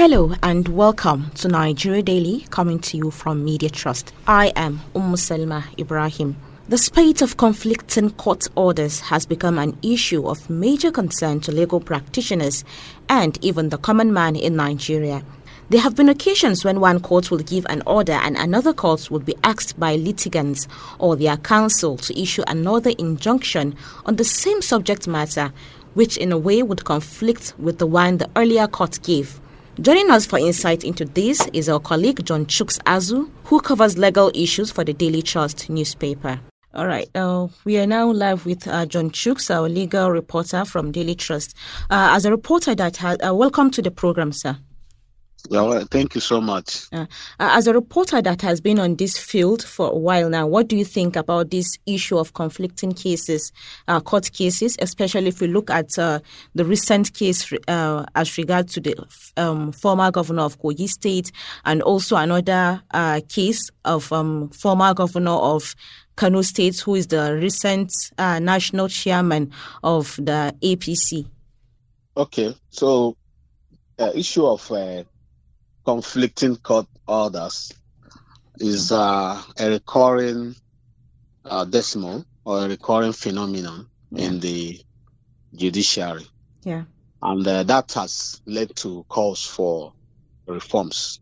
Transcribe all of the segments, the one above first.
Hello and welcome to Nigeria Daily, coming to you from Media Trust. I am Salma Ibrahim. The spate of conflicting court orders has become an issue of major concern to legal practitioners and even the common man in Nigeria. There have been occasions when one court will give an order and another court will be asked by litigants or their counsel to issue another injunction on the same subject matter, which in a way would conflict with the one the earlier court gave. Joining us for insight into this is our colleague John Chuks Azu, who covers legal issues for the Daily Trust newspaper. All right, we are now live with John Chuks, our legal reporter from Daily Trust. As a reporter that has, welcome to the program, sir. Well, thank you so much. As a reporter that has been on this field for a while now, what do you think about this issue of conflicting cases, court cases, especially if we look at the recent case as regards to the former governor of Kogi State and also another case of former governor of Kano State, who is the recent national chairman of the APC? Okay, so issue of conflicting court orders is a recurring decimal or a recurring phenomenon in the judiciary. Yeah. And that has led to calls for reforms.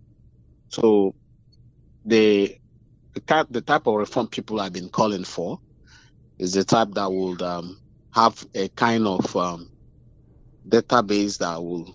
So the type of reform people have been calling for is the type that would have a kind of database that will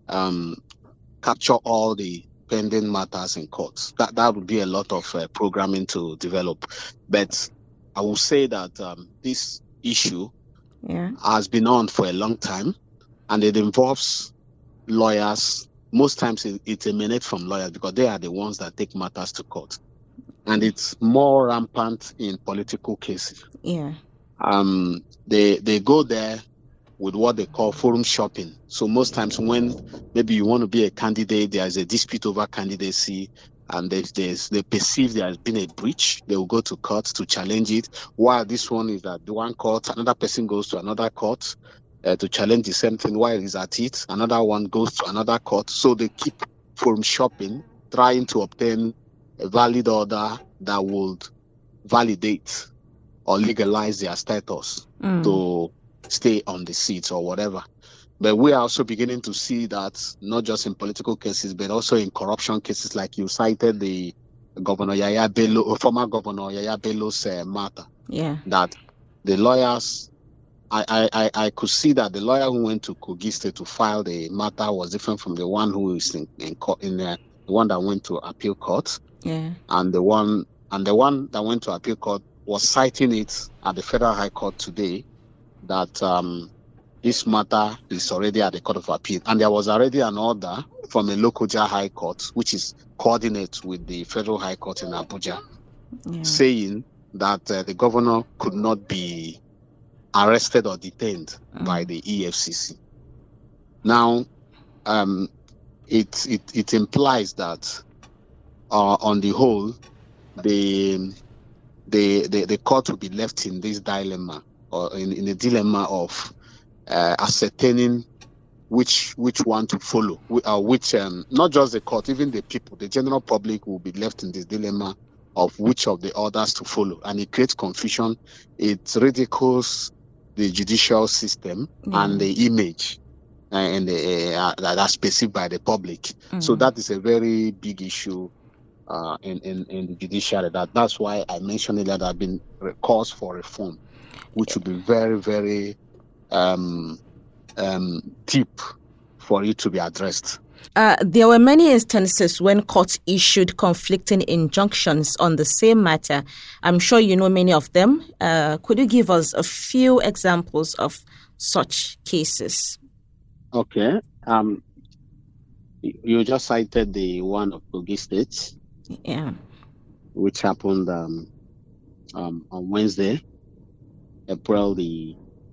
capture all the pending matters in courts. That would be a lot of programming to develop. But I will say that this issue has been on for a long time, and it involves lawyers. Most times it emanates from lawyers because they are the ones that take matters to court. And it's more rampant in political cases. Yeah. They go there with what they call forum shopping. So most times when maybe you want to be a candidate, there is a dispute over candidacy, and they perceive there has been a breach, they will go to court to challenge it. While this one is at the one court, another person goes to another court to challenge the same thing while he's at it. Another one goes to another court. So they keep forum shopping, trying to obtain a valid order that would validate or legalize their status to stay on the seats or whatever. But we are also beginning to see that not just in political cases, but also in corruption cases, like you cited the Governor Yaya Bello, former Governor Yaya Bello's matter. Yeah. That the lawyers, I could see that the lawyer who went to Kogi State to file the matter was different from the one who is in court, the one that went to appeal court. Yeah. And the one that went to appeal court was citing it at the Federal High Court today, that this matter is already at the Court of Appeal. And there was already an order from a Lokoja High Court, which is coordinate with the Federal High Court in Abuja, saying that the governor could not be arrested or detained by the EFCC. Now, it implies that on the whole, the court will be left in this dilemma, or in a dilemma of ascertaining which one to follow, which not just the court, even the people, the general public will be left in this dilemma of which of the orders to follow, and it creates confusion. It ridicules the judicial system and the image that's perceived by the public. So that is a very big issue in the judiciary. That's why I mentioned that there have been calls for reform, which would be very, very deep for it to be addressed. There were many instances when courts issued conflicting injunctions on the same matter. I'm sure you know many of them. Could you give us a few examples of such cases? Okay. You just cited the one of Kogi State. Yeah. Which happened on Wednesday, April the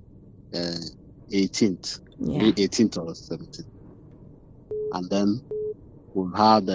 18th, 18th or 17th. And then we've had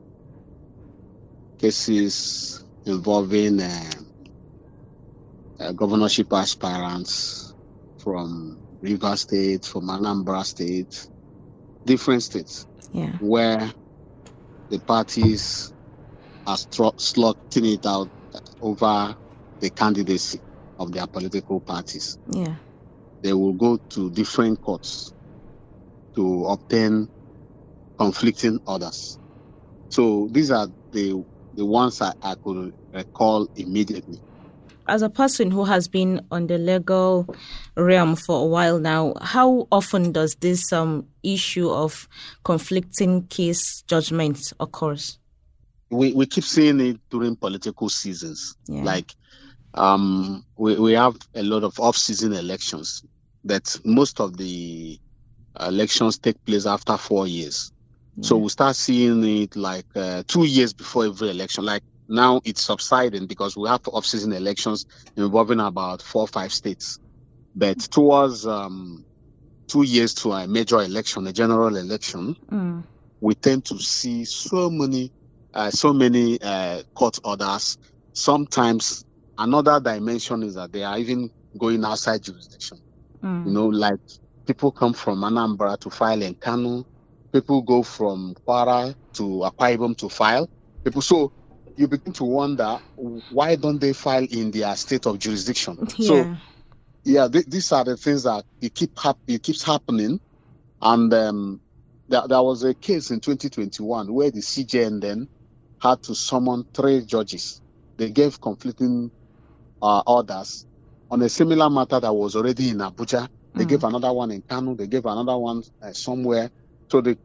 cases involving governorship aspirants from Rivers State, from Anambra State, different states. where the parties are slotting it out over the candidacy of their political parties. Yeah. They will go to different courts to obtain conflicting orders. So these are the ones I could recall immediately. As a person who has been on the legal realm for a while now, how often does this issue of conflicting case judgments occurs? We keep seeing it during political seasons. Yeah. Like we have a lot of off-season elections, that most of the elections take place after 4 years. Yeah. So we start seeing it like 2 years before every election. Like now it's subsiding because we have off-season elections involving about 4 or 5 states. But towards 2 years to a major election, a general election, we tend to see so many court orders. Sometimes another dimension is that they are even going outside jurisdiction. Like people come from Anambra to file in Kano. People go from Kwara to Akwa Ibom to file. So you begin to wonder, why don't they file in their state of jurisdiction? Yeah. So, these are the things that it keeps happening. And there was a case in 2021 where the CJN then had to summon 3 judges. They gave conflicting orders on a similar matter that was already in Abuja. They gave another one in Kano. They gave another one somewhere. So the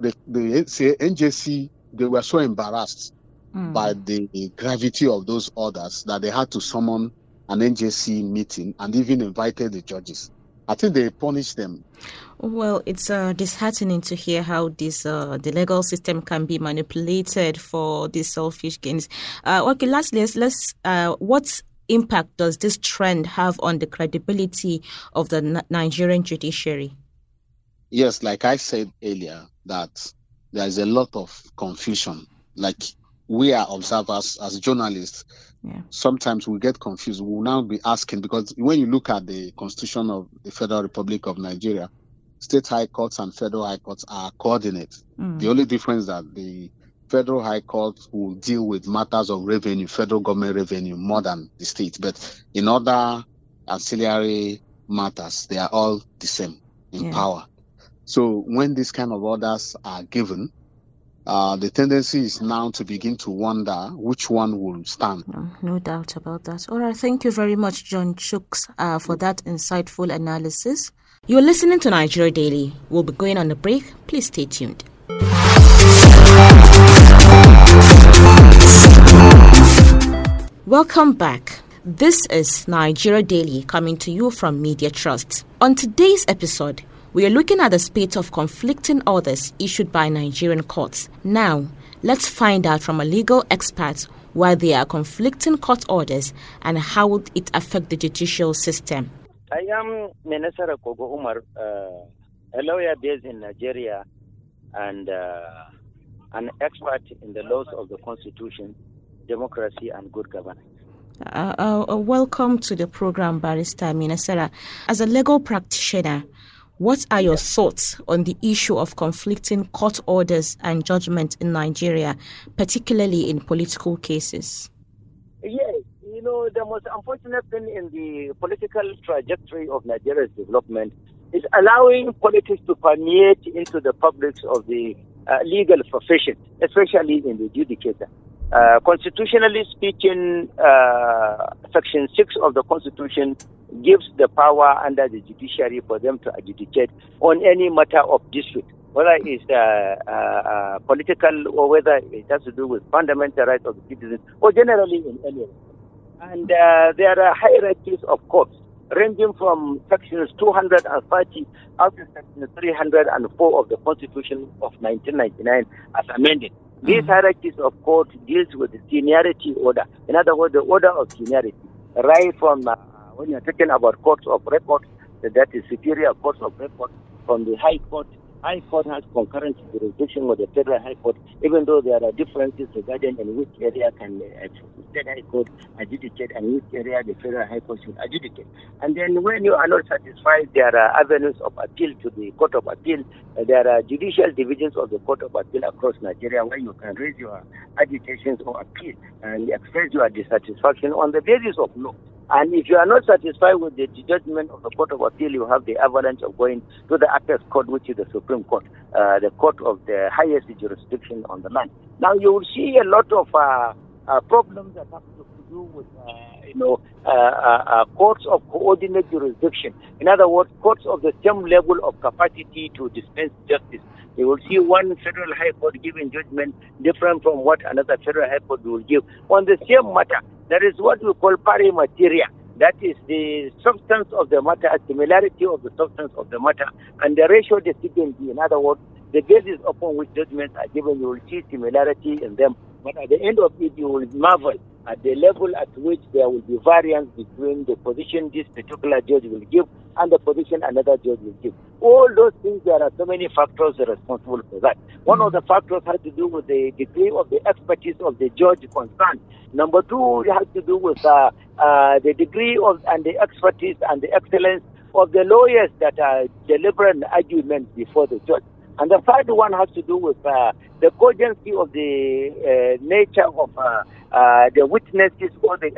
NJC, they were so embarrassed by the gravity of those orders that they had to summon an NJC meeting and even invited the judges. I think they punished them. Well, it's disheartening to hear how the legal system can be manipulated for these selfish gains. Okay, lastly, what impact does this trend have on the credibility of the Nigerian judiciary? Yes, like I said earlier, that there is a lot of confusion. Like we are observers as journalists. Yeah. Sometimes we get confused. We'll now be asking, because when you look at the Constitution of the Federal Republic of Nigeria, state high courts and federal high courts are coordinate. The only difference is that the Federal High Court will deal with matters of revenue, federal government revenue, more than the state. But in other ancillary matters, they are all the same in power. So when these kind of orders are given, the tendency is now to begin to wonder which one will stand. No doubt about that. All right, thank you very much, John Chuks, for that insightful analysis. You're listening to Nigeria Daily. We'll be going on a break. Please stay tuned. Welcome back. This is Nigeria Daily, coming to you from Media Trust. On today's episode, we are looking at the spate of conflicting orders issued by Nigerian courts. Now, let's find out from a legal expert why there are conflicting court orders and how it affects the judicial system. I am Menesara Kogo Umar, a lawyer based in Nigeria and an expert in the laws of the Constitution, democracy, and good governance. Welcome to the program, Barrister Menesara. As a legal practitioner, what are your thoughts on the issue of conflicting court orders and judgment in Nigeria, particularly in political cases? Yes, the most unfortunate thing in the political trajectory of Nigeria's development is allowing politics to permeate into the publics of the legal profession, especially in the judicature. Constitutionally speaking, Section 6 of the Constitution gives the power under the judiciary for them to adjudicate on any matter of dispute, whether it's political or whether it has to do with fundamental rights of the citizens, or generally in any way. And there are hierarchies of courts, ranging from Sections 230 out to Section 304 of the Constitution of 1999 as amended. These hierarchies of court deals with the seniority order. In other words, the order of seniority, right from when you're talking about courts of record, that is superior courts of record, from the high court High Court has concurrent jurisdiction with the Federal High Court, even though there are differences regarding in which area can State High Court adjudicate and which area the Federal High Court should adjudicate. And then when you are not satisfied, there are avenues of appeal to the Court of Appeal. There are judicial divisions of the Court of Appeal across Nigeria where you can raise your agitations or appeal and express your dissatisfaction on the basis of law. And if you are not satisfied with the judgment of the Court of Appeal, you have the avalanche of going to the Apex Court, which is the Supreme Court, the court of the highest jurisdiction on the land. Now, you will see a lot of problems that have to do with, courts of coordinate jurisdiction. In other words, courts of the same level of capacity to dispense justice. You will see one Federal High Court giving judgment different from what another Federal High Court will give on the same matter. There is what we call pari materia. That is the substance of the matter, similarity of the substance of the matter, and the ratio decidency. In other words, the basis upon which judgments are given, you will see similarity in them. But at the end of it, you will marvel at the level at which there will be variance between the position this particular judge will give and the position another judge will give. All those things, there are so many factors responsible for that. One of the factors has to do with the degree of the expertise of the judge concerned. Number two, it has to do with the degree of and the expertise and the excellence of the lawyers that are delivering arguments before the judge. And the third one has to do with the cogency of the nature of the witnesses or the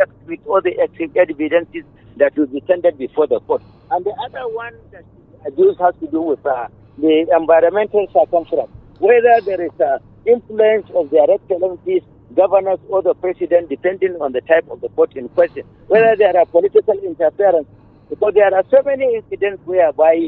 evidences that will be tendered before the court. And the other one that is has to do with the environmental circumstance, whether there is influence of their excellencies, governors, or the president, depending on the type of the court in question, whether there are political interference, because there are so many incidents whereby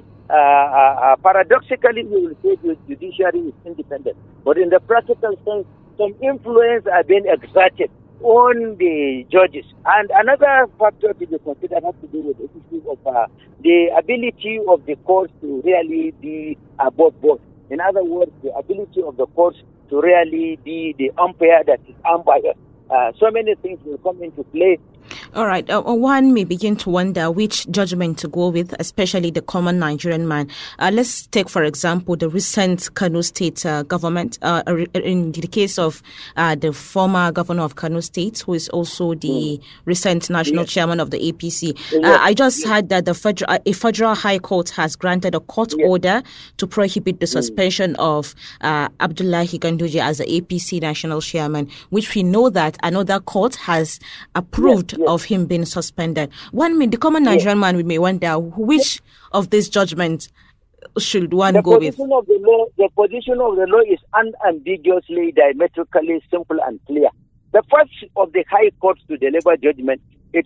paradoxically, we will say the judiciary is independent. But in the practical sense, some influence are being exerted on the judges. And another factor to be considered has to do with the issue of the ability of the courts to really be above board. In other words, the ability of the courts to really be the umpire that is unbiased. So many things will come into play. All right. One may begin to wonder which judgment to go with, especially the common Nigerian man. Let's take, for example, the recent Kano State government. In the case of the former governor of Kano State, who is also the recent national chairman of the APC. I just heard that a federal high court has granted a court order to prohibit the suspension of Abdullahi Ganduje as the APC national chairman, which we know that another court has approved of him being suspended. The common Nigerian man may wonder which of these judgments should one go with. The position of the law is unambiguously, diametrically simple and clear. The first of the high courts to deliver judgment, its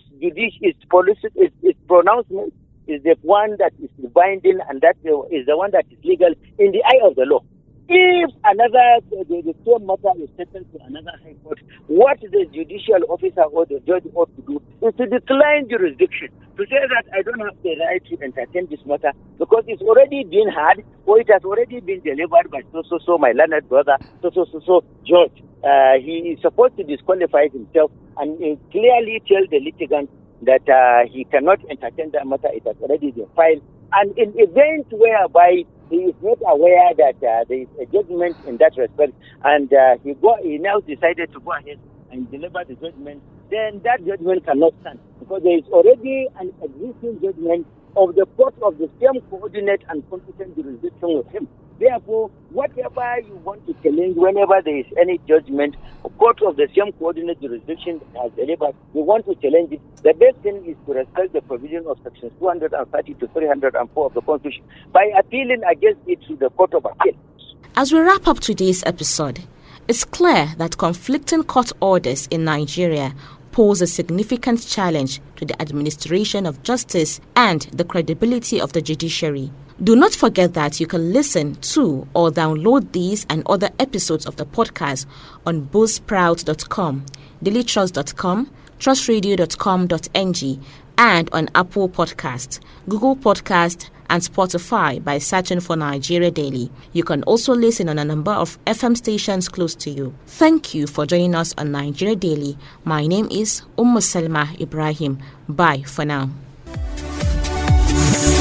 pronouncement is the one that is binding, and that is the one that is legal in the eye of the law. If the same matter is taken to another high court, what the judicial officer or the judge ought to do is to decline jurisdiction, to say that I don't have the right to entertain this matter because it's already been heard or it has already been delivered by so my learned brother, so judge. He is supposed to disqualify himself and clearly tell the litigant that he cannot entertain that matter. It has already been filed. And in event whereby he is not aware that there is a judgment in that respect, and he now decided to go ahead and deliver the judgment, then that judgment cannot stand because there is already an existing judgment of the court of the same coordinate and competent jurisdiction with him. Therefore, whatever you want to challenge, whenever there is any judgment, a court of the same coordinate jurisdiction has delivered, you want to challenge it, the best thing is to respect the provision of sections 230 to 304 of the Constitution by appealing against it to the Court of Appeal. As we wrap up today's episode, it's clear that conflicting court orders in Nigeria pose a significant challenge to the administration of justice and the credibility of the judiciary. Do not forget that you can listen to or download these and other episodes of the podcast on buzzsprout.com, dailytrust.com, trustradio.com.ng, and on Apple Podcast, Google Podcast, and Spotify by searching for Nigeria Daily. You can also listen on a number of FM stations close to you. Thank you for joining us on Nigeria Daily. My name is Salma Ibrahim. Bye for now.